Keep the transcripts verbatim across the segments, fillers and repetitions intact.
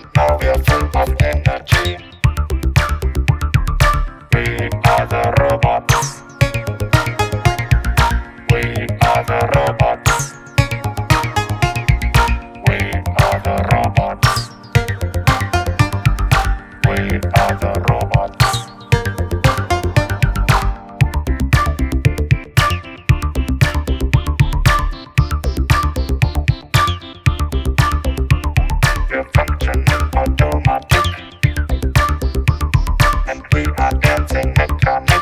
and now we're full of energy. We are the robots. We are the robots. We are the robots. We are the robots. We're functioning automatic, and we are dancing mechanic.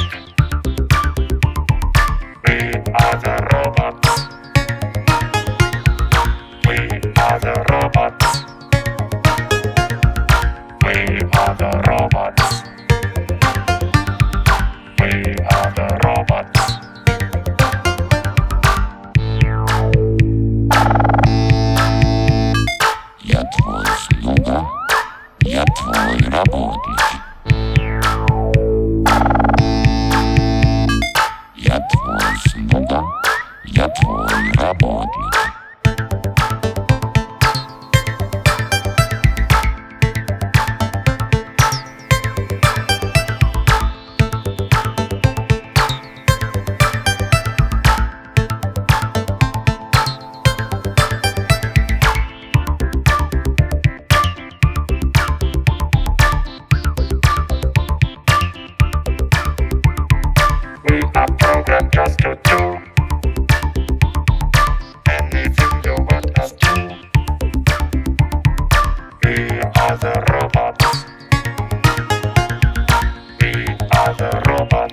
We are the robots. We are the robots. We are the robots. We are the robots. Я твой слуга, я твой работник. Я твой слуга, я твой работник. We are programmed just to do anything you want us to. We are the robots. We are the robots.